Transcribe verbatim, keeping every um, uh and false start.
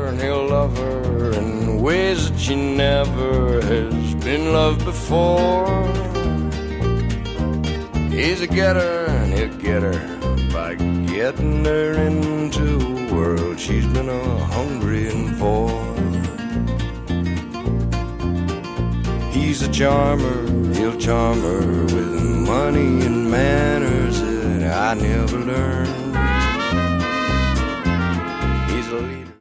and he'll love her in ways that she never has been loved before. He's a getter and he'll get her by getting her into a world she's been a-hungering for. He's a charmer, he'll charm her with money and manners that I never learned.